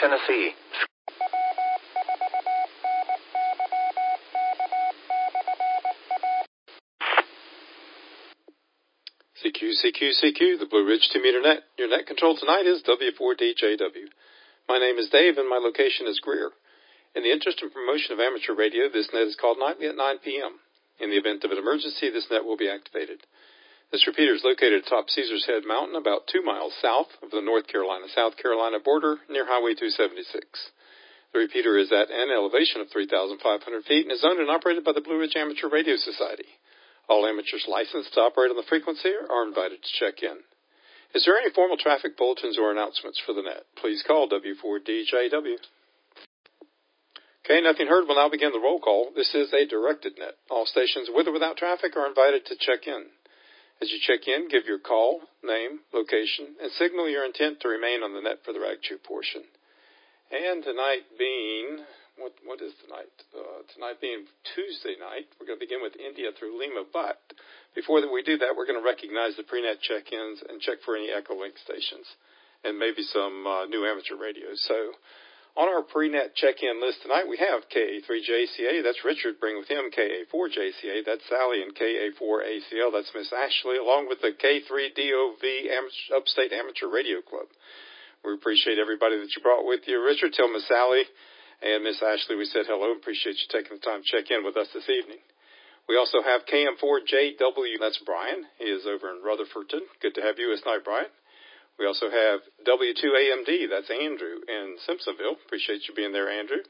Tennessee. CQ, the Blue Ridge 2-meter net. Your net control tonight is W4DJW. My name is Dave, and my location is Greer. In the interest and promotion of amateur radio, this net is called nightly at 9 p.m. In the event of an emergency, this net will be activated. This repeater is located atop Caesar's Head Mountain, about 2 miles south of the North Carolina-South Carolina border, near Highway 276. The repeater is at an elevation of 3,500 feet and is owned and operated by the Blue Ridge Amateur Radio Society. All amateurs licensed to operate on the frequency are invited to check in. Is there any formal traffic bulletins or announcements for the net? Please call W4DJW. Okay, nothing heard. We'll now begin the roll call. This is a directed net. All stations with or without traffic are invited to check in. As you check in, give your call, name, location, and signal your intent to remain on the net for the Ragchew portion. And tonight being, what is tonight? Tonight being Tuesday night, we're going to begin with India through Lima. But before we do that, we're going to recognize the pre-net check-ins and check for any Echolink stations and maybe some new amateur radios. So on our pre-net check-in list tonight, we have KA3JCA, that's Richard, bring with him KA4JCA, that's Sally, and KA4ACL, that's Miss Ashley, along with the K3DOV Upstate Amateur Radio Club. We appreciate everybody that you brought with you. Richard, tell Miss Sally and Miss Ashley we said hello. Appreciate you taking the time to check in with us this evening. We also have KM4JW, that's Brian. He is over in Rutherfordton. Good to have you this night, Brian. We also have W2AMD, that's Andrew in Simpsonville. Appreciate you being there, Andrew.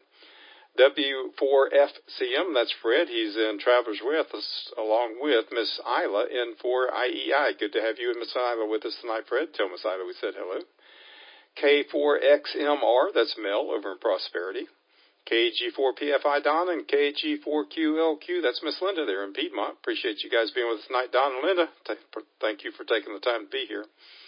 W4FCM, that's Fred. He's in Travelers with us, along with Miss Isla in 4IEI. Good to have you and Miss Isla with us tonight, Fred. Tell Miss Isla we said hello. K4XMR, that's Mel over in Prosperity. KG4PFI Don and KG4QLQ, that's Miss Linda there in Piedmont. Appreciate you guys being with us tonight, Don and Linda. Thank you for taking the time to be here.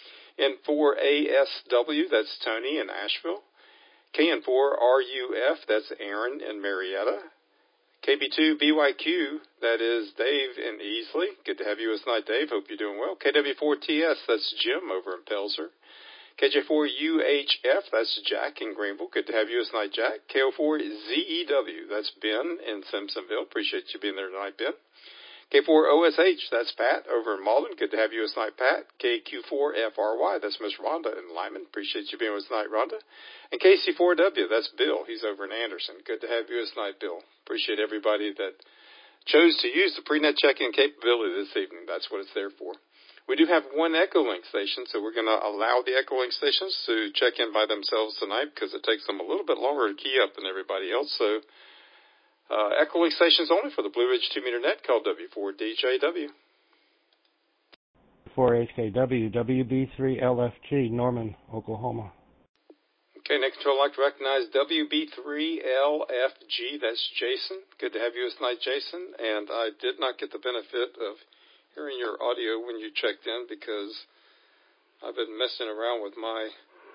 N4ASW, that's Tony in Asheville. KN4RUF, that's Aaron in Marietta. KB2BYQ, that is Dave in Easley. Good to have you this night, Dave. Hope you're doing well. KW4TS, that's Jim over in Pelzer. KJ4UHF, that's Jack in Greenville. Good to have you this night, Jack. KO4ZEW, that's Ben in Simpsonville. Appreciate you being there tonight, Ben. K4OSH, that's Pat over in Malden. Good to have you this night, Pat. KQ4FRY, that's Miss Rhonda in Lyman. Appreciate you being with us tonight, Rhonda. And KC4W, that's Bill. He's over in Anderson. Good to have you this night, Bill. Appreciate everybody that chose to use the pre-net check-in capability this evening. That's what it's there for. We do have one Echolink station, so we're going to allow the Echolink stations to check in by themselves tonight because it takes them a little bit longer to key up than everybody else. So Echolink stations only for the Blue Ridge 2-meter net called W4DJW. 4HKW, WB3LFG, Norman, Oklahoma. Okay, next control, I'd like to recognize WB3LFG. That's Jason. Good to have you this night, Jason. And I did not get the benefit of hearing your audio when you checked in because I've been messing around with my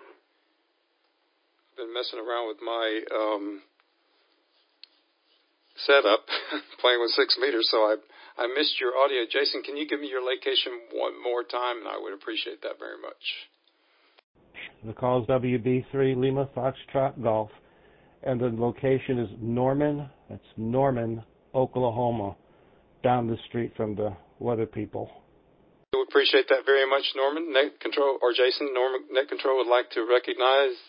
setup, playing with 6 meters, so I missed your audio. Jason, can you give me your location one more time? And I would appreciate that very much. The call is WB3 Lima Foxtrot Golf, and the location is Norman, that's Norman, Oklahoma, down the street from the Weather People. We appreciate that very much, Norman. Net Control, or Jason, Norman, Net Control would like to recognize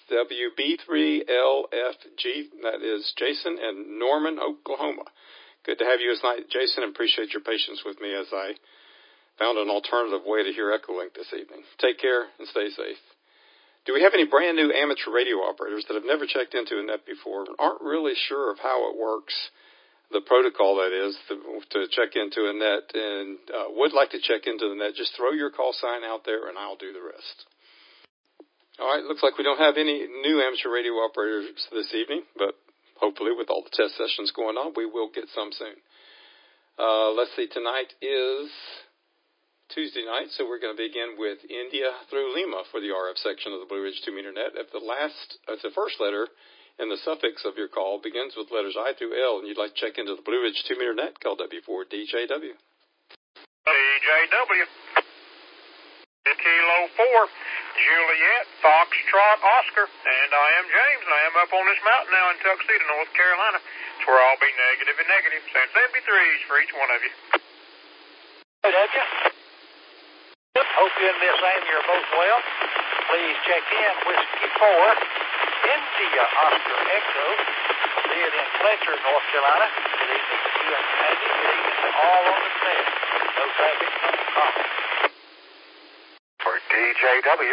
WB3LFG. That is Jason in Norman, Oklahoma. Good to have you this night, Jason, and appreciate your patience with me as I found an alternative way to hear Echolink this evening. Take care and stay safe. Do we have any brand new amateur radio operators that have never checked into a net before and aren't really sure of how it works? The protocol, that is, to check into a net and would like to check into the net, just throw your call sign out there and I'll do the rest. All right, looks like we don't have any new amateur radio operators this evening, but hopefully with all the test sessions going on, we will get some soon. Let's see, tonight is Tuesday night, so we're going to begin with India through Lima for the RF section of the Blue Ridge 2-meter net. If the first letter and the suffix of your call begins with letters I through L, and you'd like to check into the Blue Ridge 2-meter net, call W4DJW. DJW. Kilo 4. Juliet, Foxtrot, Oscar, and I am James, and I am up on this mountain now in Tuxedo, North Carolina. It's where I'll be negative and negative, saying 73s for each one of you. Hey, have you? Hope you and Miss Amy are both well. Please check in Whiskey 4, India Oscar Echo, here in Fletcher, North Carolina. Good evening to you and Andy. Good evening to all on the net. No traffic, no problem. For DJW.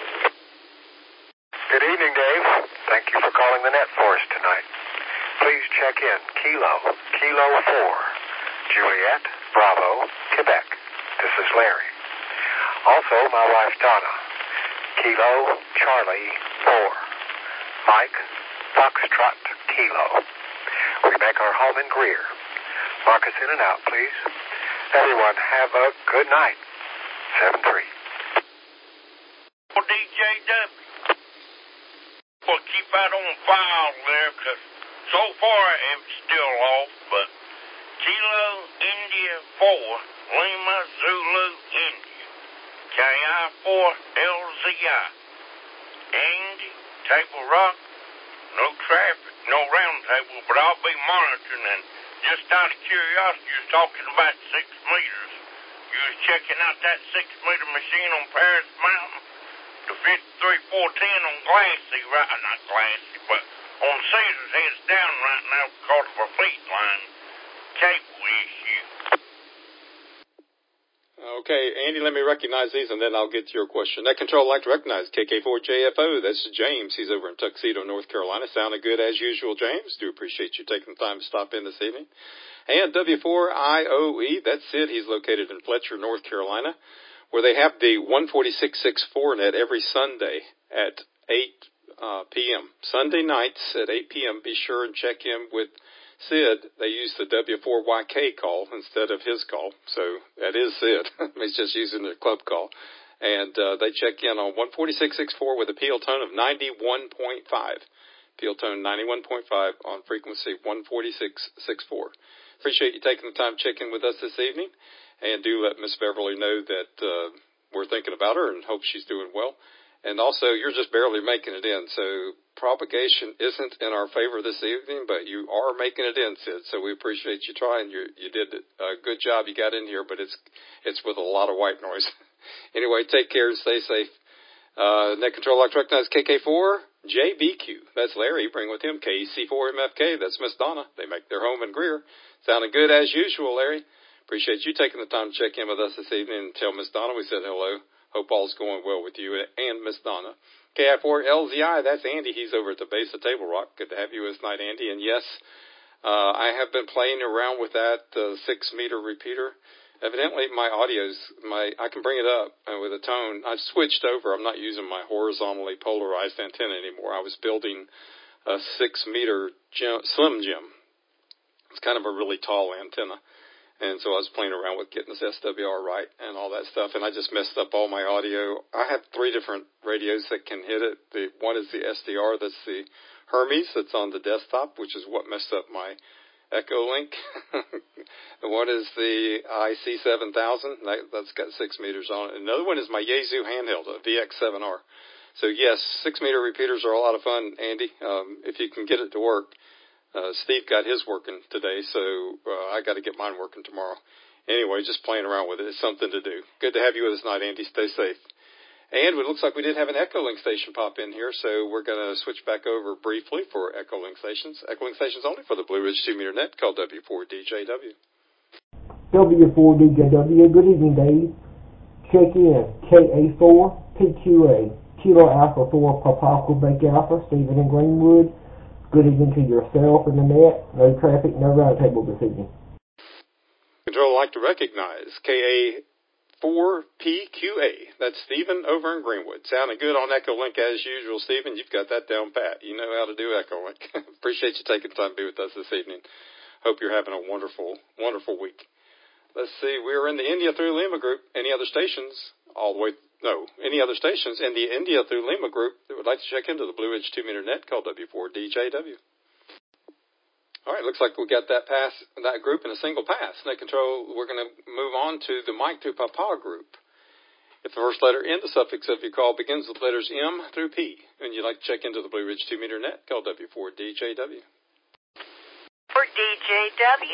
Good evening, Dave. Thank you for calling the net for us tonight. Please check in Kilo 4, Juliet, Bravo, Quebec. This is Larry. Also, my wife Donna, Kilo Charlie 4, Mike, Foxtrot, Kilo. We make our home in Greer. Mark us in and out, please. Everyone have a good night. 7-3. For DJW. Well, keep that on file there, because so far it's still off, but Kilo India 4, Lima Zulu India, KI4 LZI, Andy, Table Rock, no traffic, no round table, but I'll be monitoring, and just out of curiosity, you was talking about 6 meters. You was checking out that 6-meter machine on Paris Mountain, the 53410 on Glassy, right? Not Glassy, but on Caesar's heads down right now because of a fleet line cable issue. Okay, Andy, let me recognize these, and then I'll get to your question. Net Control, I'd like to recognize KK4JFO. That's James. He's over in Tuxedo, North Carolina. Sounding good as usual, James. Do appreciate you taking the time to stop in this evening. And W4IOE, that's Sid. He's located in Fletcher, North Carolina, where they have the 146.64 net every Sunday at 8 p.m. Sunday nights at 8 p.m. Be sure and check in with Sid. They use the W4YK call instead of his call, so that is Sid. He's just using the club call. And they check in on 146.64 with a PL tone of 91.5. PL tone 91.5 on frequency 146.64. Appreciate you taking the time to check in with us this evening. And do let Miss Beverly know that we're thinking about her and hope she's doing well. And also, you're just barely making it in, so propagation isn't in our favor this evening, but you are making it in, Sid, so we appreciate you trying. You did a good job. You got in here, but it's with a lot of white noise. Anyway, take care and stay safe. Net Control, I'd like to recognize KK4JBQ. That's Larry. Bring with him KC4MFK. That's Miss Donna. They make their home in Greer. Sounding good as usual, Larry. Appreciate you taking the time to check in with us this evening and tell Miss Donna we said hello. Hope all's going well with you and Miss Donna. KI4LZI, that's Andy. He's over at the base of Table Rock. Good to have you this night, Andy. And yes, I have been playing around with that 6-meter repeater. Evidently, my audio's, I can bring it up with a tone. I've switched over. I'm not using my horizontally polarized antenna anymore. I was building a 6-meter Slim Jim. It's kind of a really tall antenna. And so I was playing around with getting this SWR right and all that stuff, and I just messed up all my audio. I have 3 different radios that can hit it. One is the SDR, that's the Hermes that's on the desktop, which is what messed up my Echolink. The one is the IC7000, that's got 6 meters on it. Another one is my Yaesu handheld, a VX7R. So yes, 6-meter repeaters are a lot of fun, Andy, if you can get it to work. Steve got his working today, so I got to get mine working tomorrow. Anyway, just playing around with it. It's something to do. Good to have you with us tonight, Andy. Stay safe. And it looks like we did have an Echolink station pop in here, so we're going to switch back over briefly for Echolink stations. Echolink stations only for the Blue Ridge 2-meter net called W4DJW. W4DJW, good evening, Dave. Check in KA4PQA, Kilo Alpha 4, Papa Quebec Alpha, Stephen in Greenwood. Good evening to yourself and the net. No traffic, no roundtable this evening. Control, I'd like to recognize KA4PQA. That's Stephen over in Greenwood. Sounding good on Echolink as usual, Stephen. You've got that down pat. You know how to do Echolink. Appreciate you taking time to be with us this evening. Hope you're having a wonderful, wonderful week. Let's see. We're in the India through Lima group. Any other stations? Any other stations in the India through Lima group that would like to check into the Blue Ridge 2-meter net called W4DJW. All right, looks like we got that group in a single pass. Net Control, we're going to move on to the Mike to Papa group. If the first letter in the suffix of your call begins with letters M through P, and you'd like to check into the Blue Ridge 2-meter net, call W4DJW. For DJW.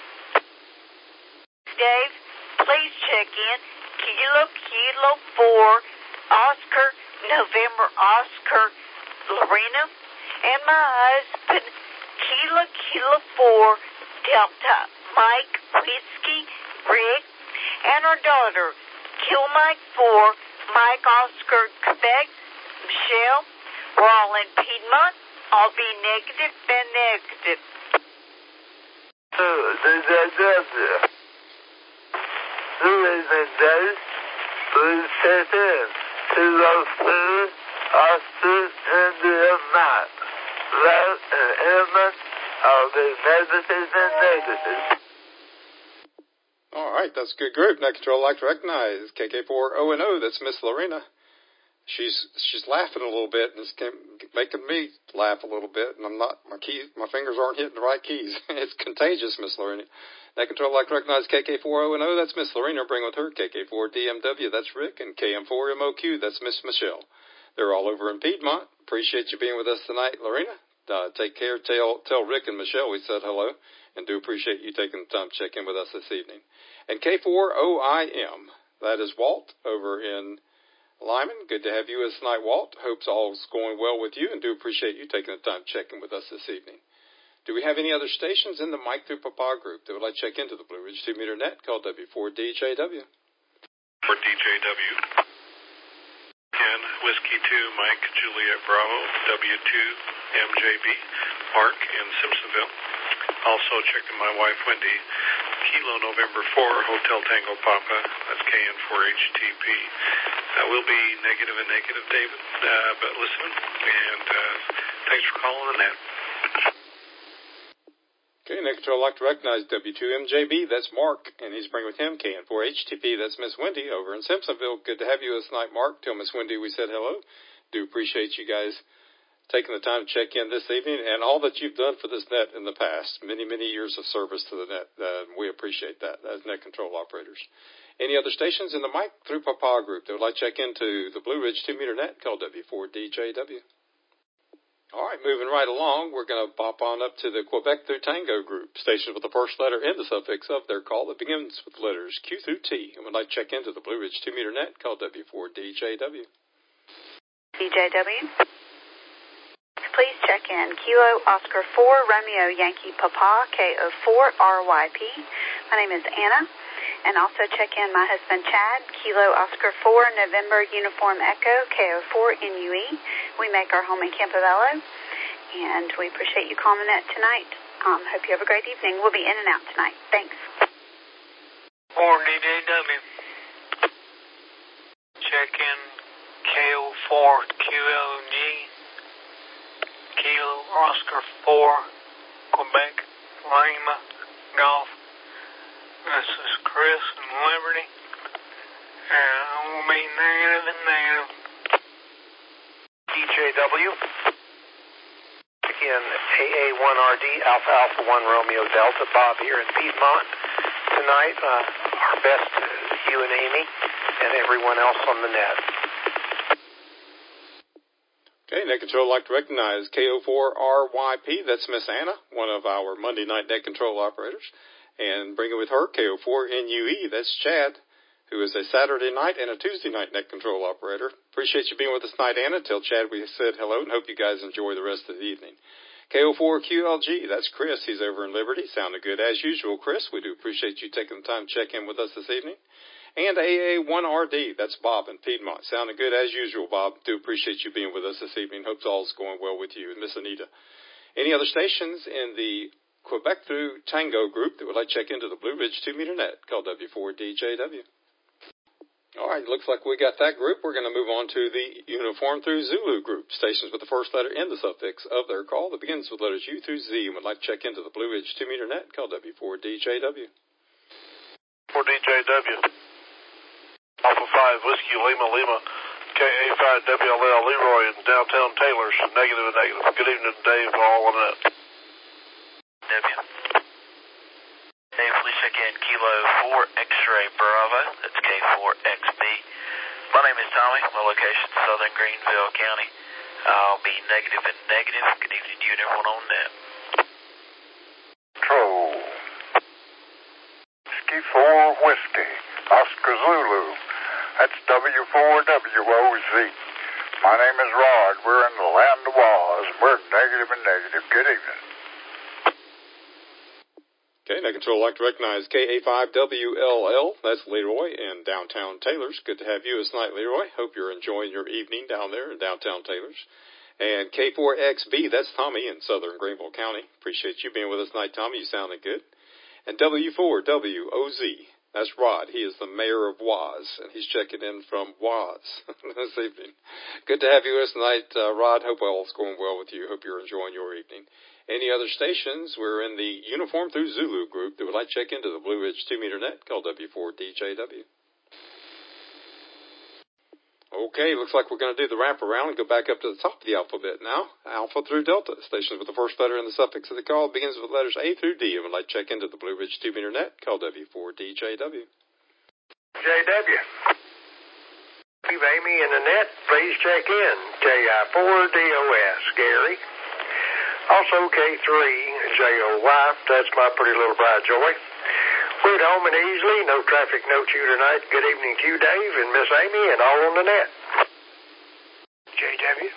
Dave, please check in. Kilo 4, Oscar, November, Oscar, Lorena, and my husband, Kilo 4, Delta, Mike, Whiskey, Rick, and our daughter, Kill Mike 4, Mike, Oscar, Quebec, Michelle. We're all in Piedmont. I'll be negative and negative. All right, that's a good group. Net Control like to recognize KK4O&O. That's Miss Lorena. She's laughing a little bit, and it's making me laugh a little bit. And my fingers aren't hitting the right keys. It's contagious, Miss Lorena. Net Control like to recognize KK4O&O. That's Miss Lorena. Bring with her KK4DMW. That's Rick, and KM4MOQ. That's Miss Michelle. They're all over in Piedmont. Appreciate you being with us tonight, Lorena. Take care. Tell Rick and Michelle we said hello, and do appreciate you taking the time to check in with us this evening. And K4OIM, that is Walt over in Lyman. Good to have you with us tonight, Walt. Hope all's going well with you, and do appreciate you taking the time to check in with us this evening. Do we have any other stations in the Mike through Papa group that would like to check into the Blue Ridge 2-meter net? Call W4DJW. For DJW. And Whiskey 2, Mike, Juliet Bravo, W2, MJB, Mark in Simpsonville. Also checking my wife, Wendy, Kilo November 4, Hotel Tango Papa, that's KN4HTP. We'll be negative and negative, David, but listening, and thanks for calling the net. Okay, Net Control like to recognize W2MJB, that's Mark, and he's bringing with him KN4HTP, that's Miss Wendy over in Simpsonville. Good to have you this night, Mark. Tell Miss Wendy we said hello. Do appreciate you guys taking the time to check in this evening, and all that you've done for this net in the past. Many, many years of service to the net. We appreciate that as Net Control operators. Any other stations in the Mike through Papa group that would like to check into the Blue Ridge 2-meter net? Call W4DJW. All right, moving right along, we're going to pop on up to the Quebec through Tango group, stations with the first letter in the suffix of their call that begins with letters Q through T, and would like to check into the Blue Ridge 2-meter net. Call W4DJW. DJW. Please check in Kilo Oscar 4 Romeo Yankee Papa KO4RYP. My name is Anna. And also check in my husband Chad, Kilo Oscar 4 November Uniform Echo KO4NUE. We make our home in Campobello, and we appreciate you calling it tonight. Hope you have a great evening. We'll be in and out tonight. Thanks. For DJW. Check in KO4QLG. Kilo Oscar 4 Quebec Lima Golf. This is Chris in Liberty, and I will be negative and negative. DJW. Again, AA1RD, Alpha Alpha 1 Romeo Delta, Bob here in Piedmont. Tonight, our best to you and Amy and everyone else on the net. Okay, Net Control would like to recognize KO4RYP, that's Miss Anna, one of our Monday night Net Control operators. And bring it with her, KO4NUE, that's Chad, who is a Saturday night and a Tuesday night Net Control operator. Appreciate you being with us tonight, Anna. Tell Chad we said hello and hope you guys enjoy the rest of the evening. KO4QLG, that's Chris. He's over in Liberty. Sounded good as usual, Chris. We do appreciate you taking the time to check in with us this evening. And AA1RD, that's Bob in Piedmont. Sounded good as usual, Bob. Do appreciate you being with us this evening. Hope all's going well with you and Miss Anita. Any other stations in the Quebec through Tango group that would like to check into the Blue Ridge 2-meter net? Call W4DJW. All right, looks like we got that group. We're going to move on to the Uniform through Zulu group, stations with the first letter in the suffix of their call that begins with letters U through Z and would like to check into the Blue Ridge 2-meter net. Call W4DJW. For DJW. Alpha 5 Whiskey Lima Lima. KA5WLL Leroy in downtown Taylor's. Negative and negative. Good evening, Dave. All on that. W. Dave, please check in Kilo 4 X-Ray Bravo, that's K4XB, My name is Tommy. My location is Southern Greenville County. I'll be negative and negative. Good evening to you and everyone on net. Control. Whiskey 4 Whiskey, Oscar Zulu. That's W4WOZ. My name is Rod. We're in the land of Oz. We're negative and negative. Good evening. Okay, Net Control would like to recognize KA5WLL. That's Leroy in downtown Taylors. Good to have you this night, Leroy. Hope you're enjoying your evening down there in downtown Taylors. And K4XB, that's Tommy in Southern Greenville County. Appreciate you being with us tonight, Tommy. You sounded good. And W4WOZ, that's Rod. He is the mayor of Waz, and he's checking in from Waz this evening. Good to have you with us tonight, Rod. Hope all's going well with you. Hope you're enjoying your evening. Any other stations, we're in the Uniform Through Zulu group that would like to check into the Blue Ridge 2-meter net called W4DJW. Okay, looks like we're going to do the wrap around and go back up to the top of the alphabet now. Alpha through Delta. Stations with the first letter in the suffix of the call begins with letters A through D and would like to check into the Blue Ridge 2-meter net called W4DJW. JW. Leave Amy in the net. Please check in. KI4DOS. Gary. Also K3JOY. That's my pretty little bride, Joy. We're at home and easily. No traffic, no chew tonight. Good evening to you, Dave, and Miss Amy, and all on the net. JW.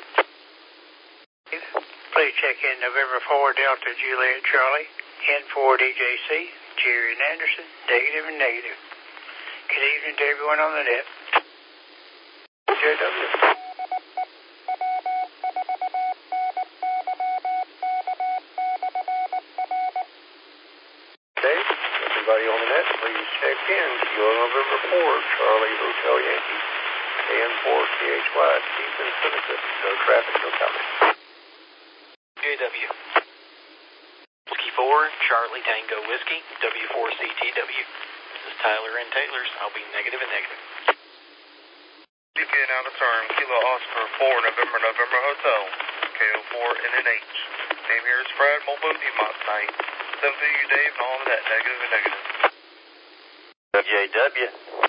Please check in November 4 Delta Juliet Charlie. N4 DJC. Jerry and Anderson. Negative and negative. Good evening to everyone on the net. JW. Everybody on the net, please check in. Kilo November 4, Charlie Hotel Yankee. KN4 CHY, Stephen Seneca. No traffic, no coming. JW. Whiskey 4, Charlie Tango Whiskey, W4CTW. This is Tyler and Taylor's. I'll be negative and negative. Begin out of turn, Kilo Oscar 4, November Hotel. KO4 NNH. Name here is Fred Mobile Demont tonight. Same to you, Dave, and all of that, negative and negative. JW.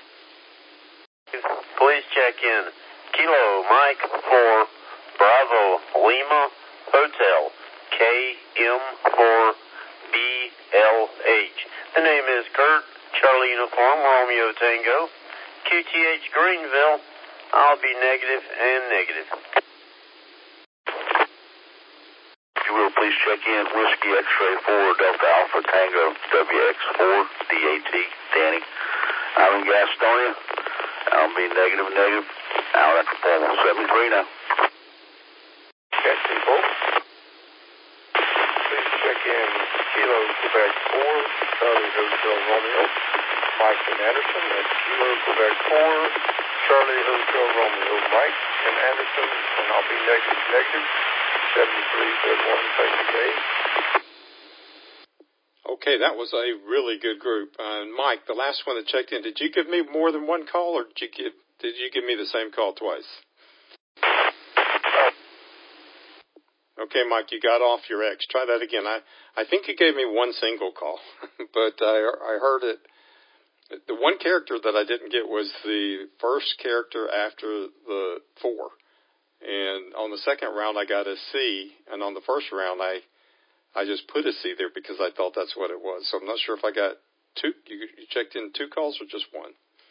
Please check in. Kilo Mike 4, Bravo Lima Hotel, KM4BLH. The name is Kurt, Charlie Uniform, Romeo Tango, QTH Greenville. I'll be negative and negative. Please check in Whiskey X-Ray 4 Delta Alpha Tango WX4 DAT Danny. I'm in Gastonia. I'll be negative and negative. Out at Performance 73 now. Got people. Please check in Kilo Quebec 4 Charlie Hotel Romeo. Mike and Anderson. That's Kilo Quebec 4 Charlie Hotel Romeo. Mike and Anderson. And I'll be negative. 73, Okay, that was a really good group. Mike, the last one that checked in, did you give me more than one call, or did you give me the same call twice? Okay, Mike, you got off your X. Try that again. I think you gave me one single call, but I heard it. The one character that I didn't get was the first character after the 4. And on the second round, I got a C, and on the first round, I just put a C there because I thought that's what it was. So I'm not sure if I got two. You checked in 2 calls or just 1?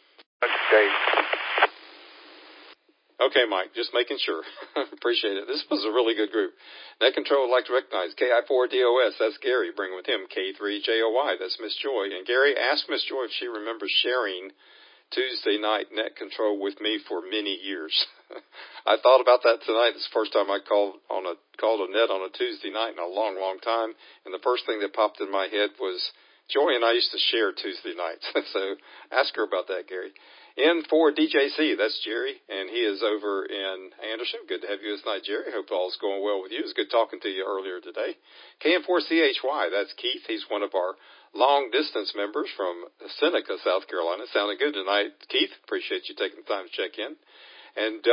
Okay, Mike, just making sure. Appreciate it. This was a really good group. Net Control would like to recognize KI4DOS. That's Gary. Bring with him K3JOY. That's Miss Joy. And Gary, ask Miss Joy if she remembers sharing Tuesday night Net Control with me for many years. I thought about that tonight. It's the first time I called a net on a Tuesday night in a long, long time. And the first thing that popped in my head was Joy and I used to share Tuesday nights. So ask her about that, Gary. N4 DJC, that's Jerry, and he is over in Anderson. Good to have you this night, Jerry. Hope all's going well with you. It was good talking to you earlier today. KM4CHY, that's Keith. He's one of our long-distance members from Seneca, South Carolina. Sounding good tonight, Keith. Appreciate you taking the time to check in. And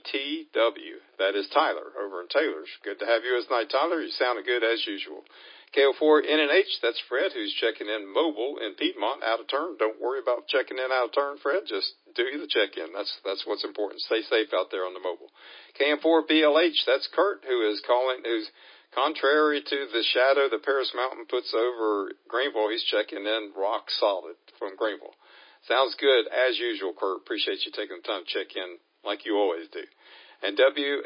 W4CTW, that is Tyler over in Taylors. Good to have you this night, Tyler. You sounded good as usual. KO4NNH, that's Fred, who's checking in mobile in Piedmont, out of turn. Don't worry about checking in out of turn, Fred. Just do the check-in. That's what's important. Stay safe out there on the mobile. KM4BLH, that's Kurt, who's contrary to the shadow that Paris Mountain puts over Greenville, he's checking in rock solid from Greenville. Sounds good, as usual, Kurt. Appreciate you taking the time to check in like you always do. And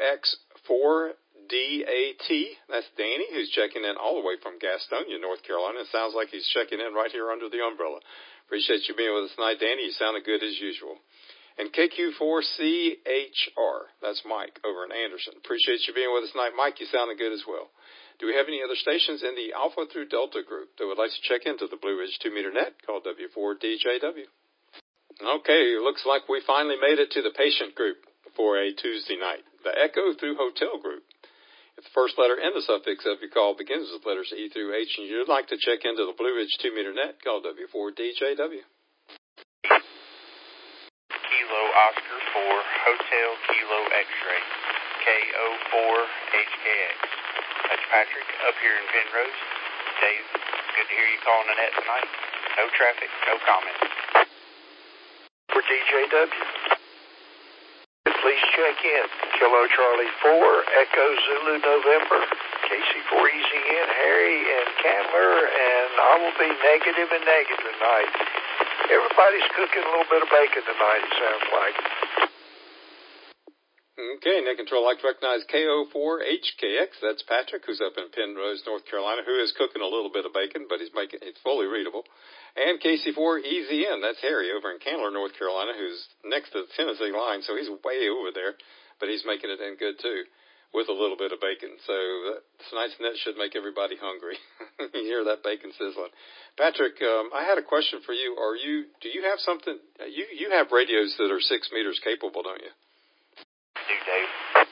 WX4DAT, that's Danny, who's checking in all the way from Gastonia, North Carolina. It sounds like he's checking in right here under the umbrella. Appreciate you being with us tonight, Danny. You sounded good as usual. And KQ4CHR, that's Mike over in Anderson. Appreciate you being with us tonight, Mike. You sounded good as well. Do we have any other stations in the Alpha through Delta group that would like to check into the Blue Ridge 2-meter net? Call W4DJW. Okay, looks like we finally made it to the patient group for a Tuesday night. The Echo through Hotel group. If the first letter in the suffix of your call begins with letters E through H and you'd like to check into the Blue Ridge 2-meter net, call W4DJW. Kilo Oscar 4 Hotel Kilo X-ray KO4HKX. That's Patrick up here in Penrose. Dave, good to hear you calling the net tonight. No traffic, no comment. For DJW. Please check in. Kilo Charlie 4 Echo Zulu November. KC4EZN Harry and Candler, and I will be negative and negative tonight. Everybody's cooking a little bit of bacon tonight, it sounds like. Okay, net control, I'd like to recognize KO4HKX. That's Patrick, who's up in Penrose, North Carolina, who is cooking a little bit of bacon, but he's making it fully readable. And KC4EZN, that's Harry over in Candler, North Carolina, who's next to the Tennessee line, so he's way over there, but he's making it in good too, with a little bit of bacon. So tonight's net should make everybody hungry. You hear that bacon sizzling. Patrick, I had a question for you. Do you have something? You have radios that are 6 meters capable, don't you? Dave.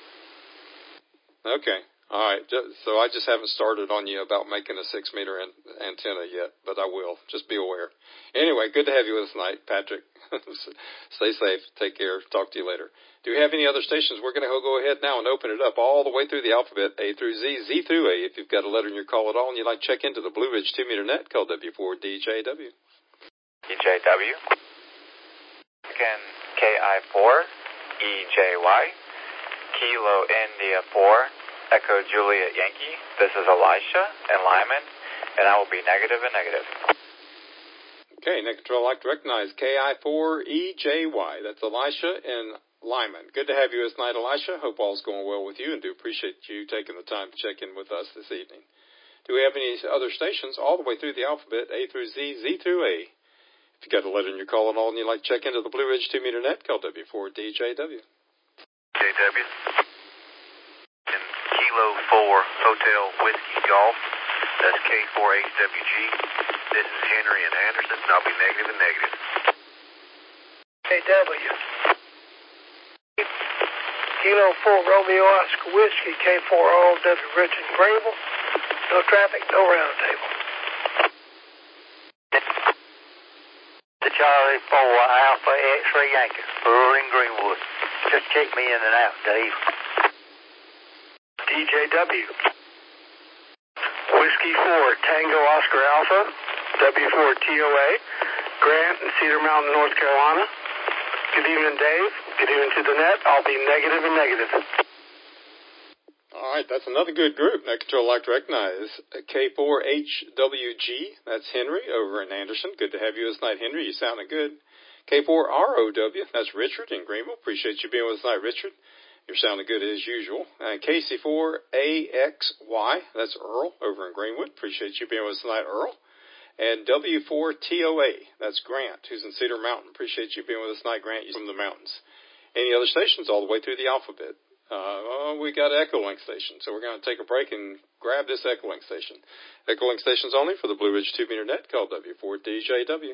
Okay. All right. So I just haven't started on you about making a 6-meter antenna yet, but I will. Just be aware. Anyway, good to have you with us tonight, Patrick. Stay safe. Take care. Talk to you later. Do we have any other stations? We're going to go ahead now and open it up all the way through the alphabet, A through Z, Z through A. If you've got a letter in your call at all and you'd like to check into the Blue Ridge 2-meter net, call W4DJW. DJW. Again, KI4EJY. Kilo India 4, Echo Juliet Yankee. This is Elisha and Lyman, and I will be negative and negative. Okay, net control, I'd like to recognize KI4EJY. That's Elisha and Lyman. Good to have you this night, Elisha. Hope all's going well with you, and do appreciate you taking the time to check in with us this evening. Do we have any other stations all the way through the alphabet, A through Z, Z through A? If you got a letter in your call and all and you'd like to check into the Blue Ridge 2-meter net, call W4DJW. JW. And Kilo 4 Hotel Whiskey Golf. That's K4HWG. This is Henry and Anderson, and I'll be negative and negative. KW. Kilo 4 Romeo Oscar Whiskey, K4RW Richard Grable. No traffic, no round table. The Charlie 4 Alpha X-ray Yankee, rural in Greenwood. Just check me in and out, Dave. DJW. Whiskey 4 Tango Oscar Alpha, W4TOA, Grant in Cedar Mountain, North Carolina. Good evening, Dave. Good evening to the net. I'll be negative and negative. All right, that's another good group. Net control, I'd like to recognize K4HWG. That's Henry over in Anderson. Good to have you this night, Henry. You sounding good. K4ROW, that's Richard in Greenville. Appreciate you being with us tonight, Richard. You're sounding good as usual. And KC4AXY, that's Earl over in Greenwood. Appreciate you being with us tonight, Earl. And W4TOA, that's Grant, who's in Cedar Mountain. Appreciate you being with us tonight, Grant. You're from the mountains. Any other stations all the way through the alphabet? We got an Echolink station, so we're going to take a break and grab this Echolink station. Echolink station's only for the Blue Ridge 2-meter net, called W4DJW.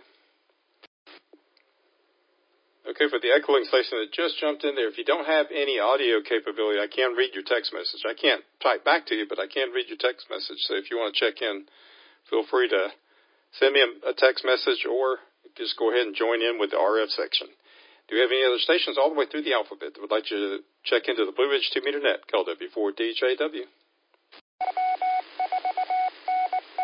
Okay, for the Echolink station that just jumped in there, if you don't have any audio capability, I can read your text message. I can't type back to you, but I can read your text message. So if you want to check in, feel free to send me a text message or just go ahead and join in with the RF section. Do you have any other stations all the way through the alphabet that would like you to check into the Blue Ridge 2-meter net, called W4DJW?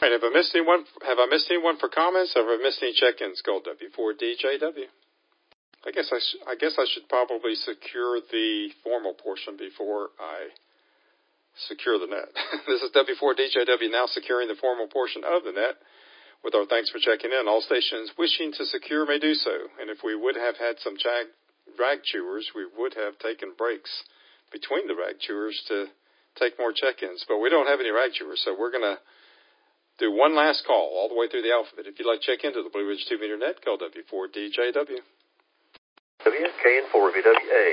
All right, have I missed anyone for comments? Have I missed any check-ins, Gold W4DJW? I guess I should probably secure the formal portion before I secure the net. This is W4DJW now securing the formal portion of the net. With our thanks for checking in, all stations wishing to secure may do so. And if we would have had some rag chewers, we would have taken breaks between the rag chewers to take more check-ins. But we don't have any rag chewers, so we're going to do one last call all the way through the alphabet. If you'd like to check into the Blue Ridge 2-meter net, call W4DJW. KN4VWA.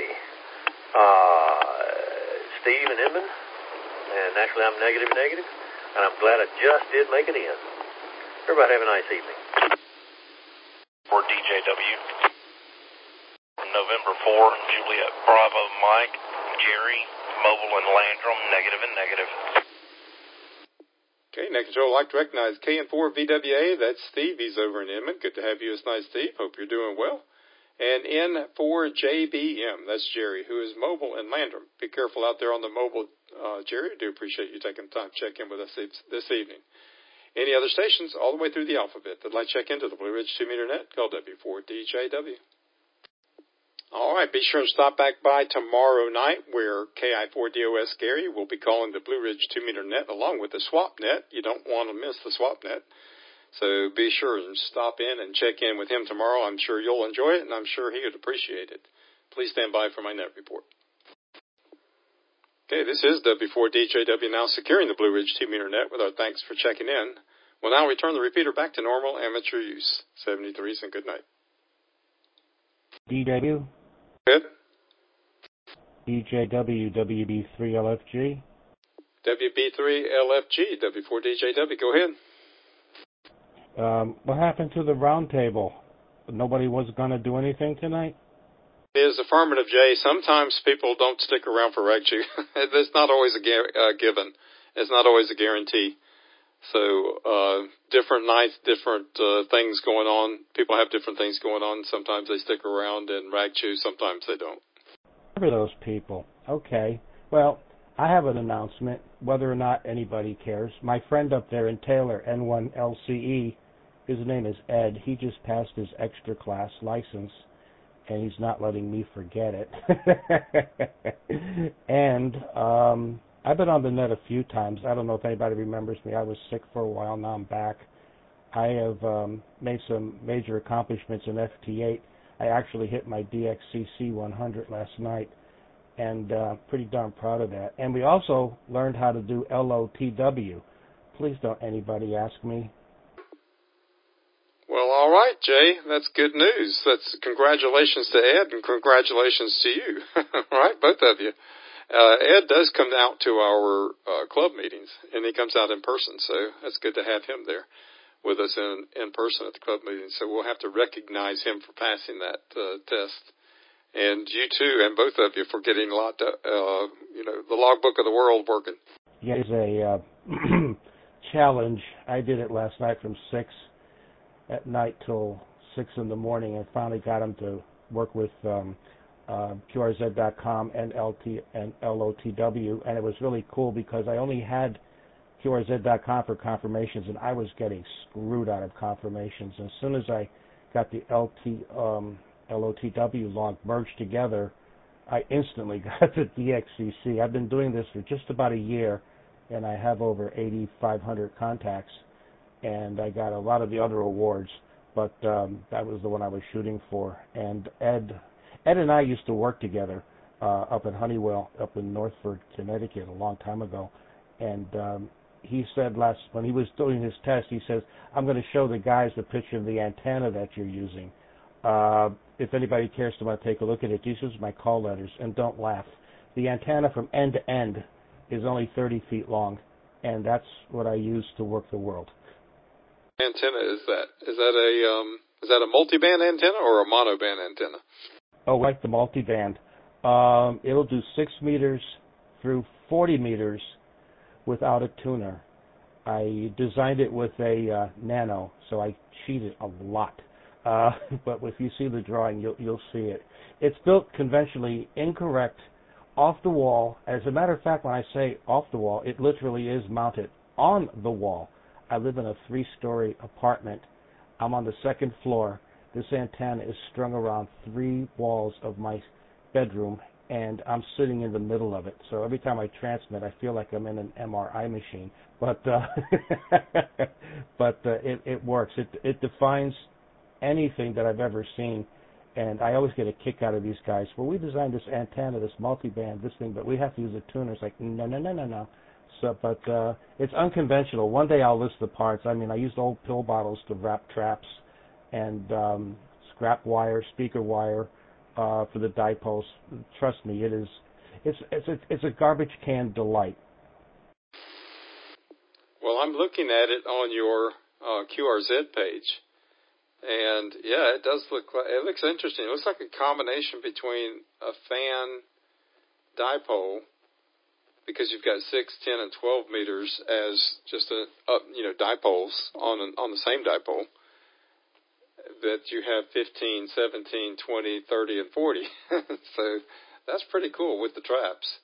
Steve and Inman. And actually I'm negative. And I'm glad I just did make it in. Everybody have a nice evening. For DJW. November 4, Juliet Bravo Mike, Jerry, Mobile and Landrum, negative. Okay, Net Control, I'd like to recognize KN4VWA. That's Steve. He's over in Inman. Good to have you tonight, Steve. Hope you're doing well. And N4JBM, that's Jerry, who is Mobile and Landrum. Be careful out there on the mobile, Jerry. I do appreciate you taking the time to check in with us this evening. Any other stations all the way through the alphabet that'd like to check into the Blue Ridge 2-meter net, call W4DJW. All right, be sure and stop back by tomorrow night where KI4DOS Gary will be calling the Blue Ridge 2-meter net along with the swap net. You don't want to miss the swap net. So be sure and stop in and check in with him tomorrow. I'm sure you'll enjoy it, and I'm sure he would appreciate it. Please stand by for my net report. Okay, this is W4DJW now securing the Blue Ridge 2-meter net with our thanks for checking in. We'll now return the repeater back to normal amateur use. 73s and good night. DW. Good. DJW, WB3LFG. WB3LFG, W4DJW. Go ahead. What happened to the round table? Nobody was going to do anything tonight? Is affirmative, Jay. Sometimes people don't stick around for rag chew. It's not always a given. It's not always a guarantee. So different nights, different things going on. People have different things going on. Sometimes they stick around and rag chew. Sometimes they don't. For those people. Okay. Well, I have an announcement, whether or not anybody cares. My friend up there in Taylor, N1LCE, his name is Ed. He just passed his extra class license, and he's not letting me forget it. And I've been on the net a few times. I don't know if anybody remembers me. I was sick for a while. Now I'm back. I have made some major accomplishments in FT8. I actually hit my DXCC 100 last night, and pretty darn proud of that. And we also learned how to do LOTW. Please don't anybody ask me. Well, all right, Jay. That's good news. That's congratulations to Ed and congratulations to you. All right, both of you. Ed does come out to our club meetings, and he comes out in person, so that's good to have him there with us in person at the club meetings. So we'll have to recognize him for passing that test. And you too, and both of you, for getting a lot, the logbook of the world working. Yeah, it's a challenge. I did it last night from 6 at night till 6 in the morning, and finally got him to work with QRZ.com and LOTW, and it was really cool because I only had QRZ.com for confirmations, and I was getting screwed out of confirmations. As soon as I got the LOTW log merged together, I instantly got the DXCC. I've been doing this for just about a year, and I have over 8,500 contacts, and I got a lot of the other awards, but that was the one I was shooting for. And Ed and I used to work together up at Honeywell, up in Northford, Connecticut, a long time ago. And he said when he was doing his test, he says, I'm going to show the guys the picture of the antenna that you're using. If anybody cares to take a look at it, these are my call letters, and don't laugh. The antenna from end to end is only 30 feet long, and that's what I use to work the world. Antenna is that? Is that a multiband antenna or a monoband antenna? Oh, like the multiband. It'll do 6 meters through 40 meters without a tuner. I designed it with a nano, so I cheated a lot. But if you see the drawing, you'll see it. It's built conventionally incorrect, off the wall. As a matter of fact, when I say off the wall, it literally is mounted on the wall. I live in a 3-story apartment. I'm on the second floor. This antenna is strung around 3 walls of my bedroom, and I'm sitting in the middle of it. So every time I transmit, I feel like I'm in an MRI machine. But it works. It defines anything that I've ever seen, and I always get a kick out of these guys. Well, we designed this antenna, this multiband, this thing, but we have to use a tuner. It's like, no. So, but it's unconventional. One day I'll list the parts. I mean, I used old pill bottles to wrap traps, and scrap wire, speaker wire for the dipoles. Trust me, it's a garbage can delight. Well, I'm looking at it on your QRZ page, and yeah, it does look like, it looks interesting. It looks like a combination between a fan dipole, because you've got 6, 10, and 12 meters as just dipoles on the same dipole, that you have 15, 17, 20, 30, and 40. So that's pretty cool with the traps.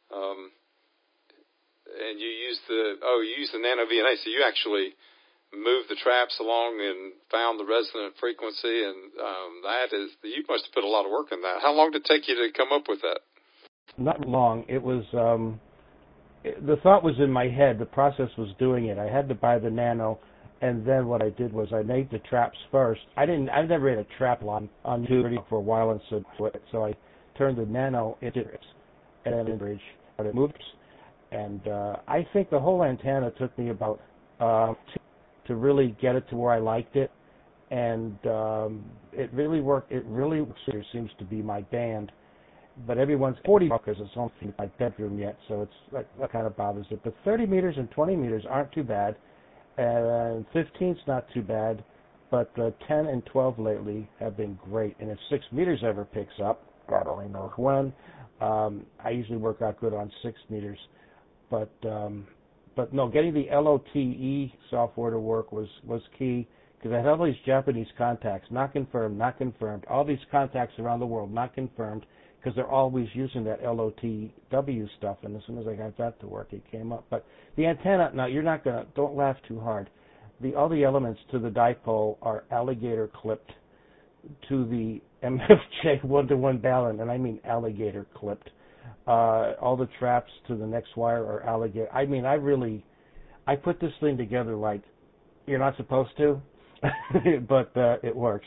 And you use the nano VNA, so you actually moved the traps along and found the resonant frequency, and you must have put a lot of work in that. How long did it take you to come up with that? Not long. It was the thought was in my head. The process was doing it. I had to buy the nano, and then what I did was I made the traps first. I've never had a trap on YouTube for a while, and so I turned the nano into trips, and then bridge, but it moves. And I think the whole antenna took me about to really get it to where I liked it, and it really worked. It really seems to be my band. But everyone's 40 because it's only in my bedroom yet, so it's that kind of bothers it. But 30 meters and 20 meters aren't too bad, and 15's not too bad. But 10 and 12 lately have been great. And if 6 meters ever picks up, God only knows when. I usually work out good on 6 meters, but no, getting the LOTE software to work was key, because I had all these Japanese contacts, not confirmed, all these contacts around the world, not confirmed, because they're always using that LOTW stuff, and as soon as I got that to work, it came up. But the antenna, now don't laugh too hard. All the elements to the dipole are alligator clipped to the MFJ 1-to-1 balun, and I mean alligator clipped. All the traps to the next wire are alligator. I mean, I put this thing together like you're not supposed to, but it works.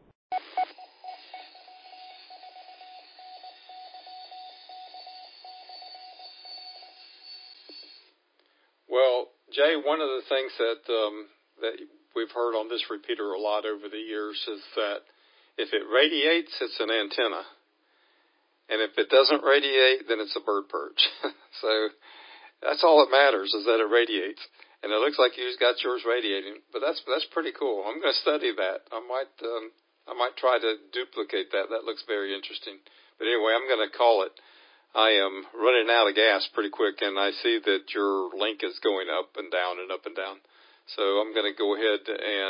Well, Jay, one of the things that we've heard on this repeater a lot over the years is that if it radiates, it's an antenna. And if it doesn't radiate, then it's a bird perch. So that's all that matters, is that it radiates. And it looks like you've got yours radiating, but that's pretty cool. I'm going to study that. I might try to duplicate that. That looks very interesting. But anyway, I'm going to call it. I am running out of gas pretty quick, and I see that your link is going up and down and up and down. So I'm going to go ahead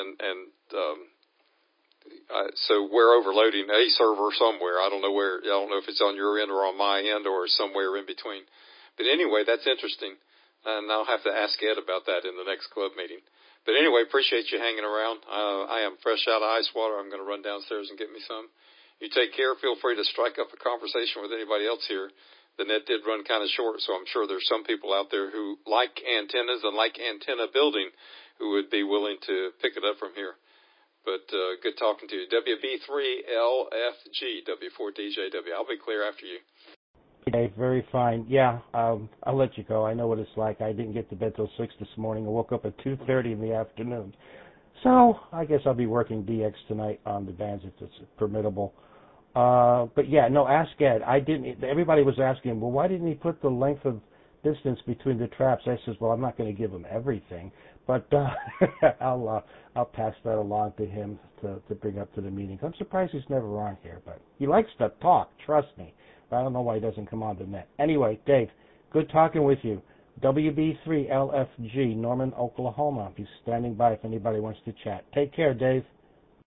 so we're overloading a server somewhere. I don't know where. I don't know if it's on your end or on my end or somewhere in between. But anyway, that's interesting, and I'll have to ask Ed about that in the next club meeting. But anyway, appreciate you hanging around. I am fresh out of ice water. I'm going to run downstairs and get me some. You take care. Feel free to strike up a conversation with anybody else here. The net did run kind of short, so I'm sure there's some people out there who like antennas and like antenna building who would be willing to pick it up from here. But good talking to you. WB3LFG, W4DJW. I'll be clear after you. Okay, very fine. Yeah, I'll let you go. I know what it's like. I didn't get to bed till 6 this morning. I woke up at 2:30 in the afternoon. So I guess I'll be working DX tonight on the bands if it's permittable. But yeah, no, ask Ed. Everybody was asking him, well, why didn't he put the length of distance between the traps? I says, well, I'm not going to give him everything, but I'll pass that along to him to bring up to the meetings. I'm surprised he's never on here, but he likes to talk, trust me. But I don't know why he doesn't come on the net. Anyway, Dave, good talking with you. WB3LFG, Norman, Oklahoma. He's standing by if anybody wants to chat. Take care, Dave.